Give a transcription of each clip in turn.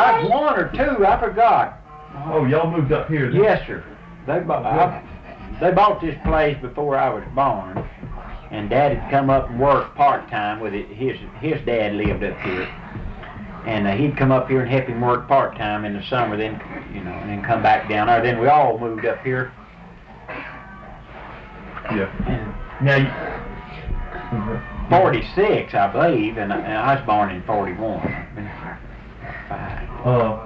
I was 1 or 2, I forgot. Oh, y'all moved up here then? Yes, sir. They bought this place before I was born, and Dad had come up and worked part-time with it. His dad lived up here, and he'd come up here and help him work part-time in the summer, then, and then come back down there. Then we all moved up here. Yeah. And Now, 46, I believe, and I was born in 41. Been 5.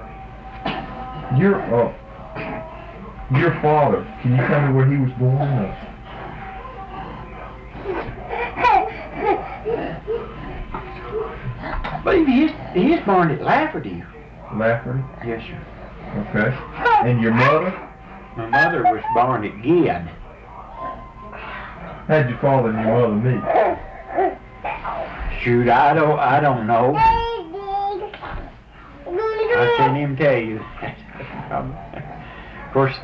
Your father, can you tell me where he was born? I believe he was born at Lafferty. Lafferty? Yes, sir. Okay. And your mother? My mother was born at Gid. How'd your father and your mother meet? Shoot, I don't know. I can't even tell you. Of course,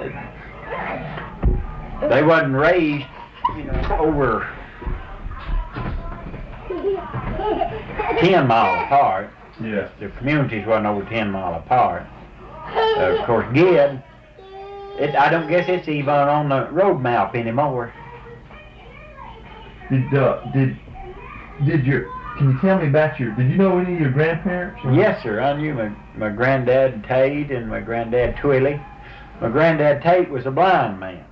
they wasn't raised, over 10 miles apart. Yeah. The communities wasn't over 10 miles apart. Of course, Gid, I don't guess it's even on the road map anymore. Can you tell me about did you know any of your grandparents? Yes, sir. I knew my granddad Tate and my granddad Twilly. My granddad Tate was a blind man.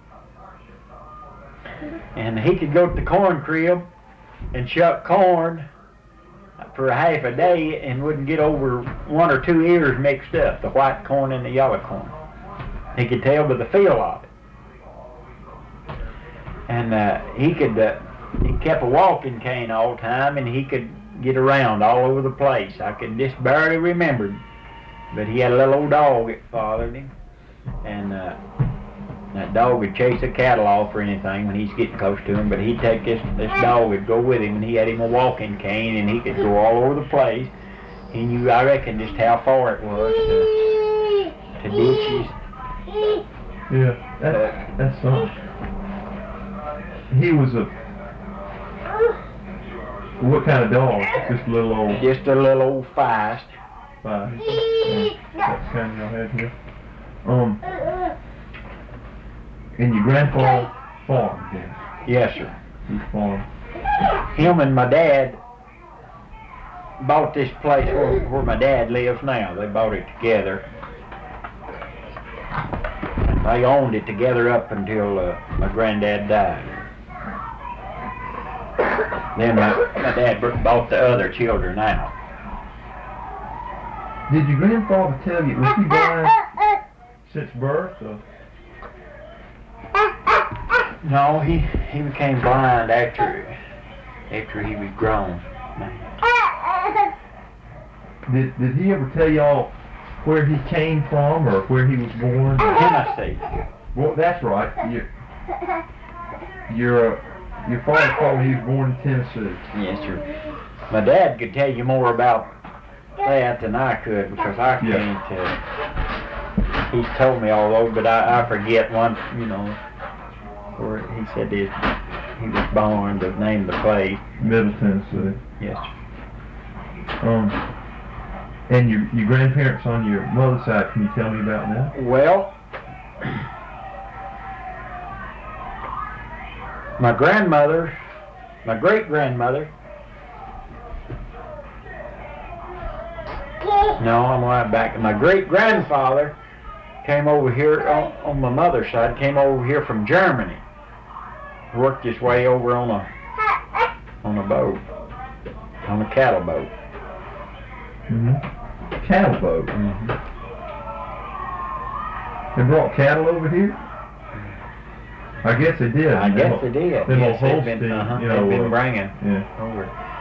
And he could go to the corn crib and shuck corn for a half a day and wouldn't get over 1 or 2 ears mixed up, the white corn and the yellow corn. He could tell by the feel of it. And he kept a walking cane all the time, and he could get around all over the place. I can just barely remember. But he had a little old dog that followed him. And that dog would chase a cattle off or anything when he's getting close to him. But he'd take this dog would go with him, and he had him a walking cane, and he could go all over the place. He knew, I reckon, just how far it was to ditches. Yeah, that's something. He was what kind of dog? Just a little old... Just a little old feist. Yeah, that's kind of y'all had here. And your grandfather farmed, yeah? Yes, sir. He farmed. Him and my dad bought this place where my dad lives now. They bought it together. And they owned it together up until my granddad died. Then my dad bought the other children out. Did your grandfather tell you, was he blind since birth? Or? No, he became blind after he was grown. Did he ever tell y'all where he came from or where he was born? Tennessee. Well, that's right. Your father told me he was born in Tennessee. Yes, sir. My dad could tell you more about that than I could because I can't. He's told me all those, but I forget one. Where he said he was born. The name of the place. Middle Tennessee. Yes, sir. And your grandparents on your mother's side, can you tell me about that? Well, my grandmother, my great-grandmother, no, I'm right back. My great-grandfather came over here on my mother's side, came over here from Germany, worked his way over on a boat, on a cattle boat. Mm-hmm. Cattle boat? Mm-hmm. They brought cattle over here? I guess they did. I guess they did. Them Yes, old they've been Holstein, bringing yeah. over.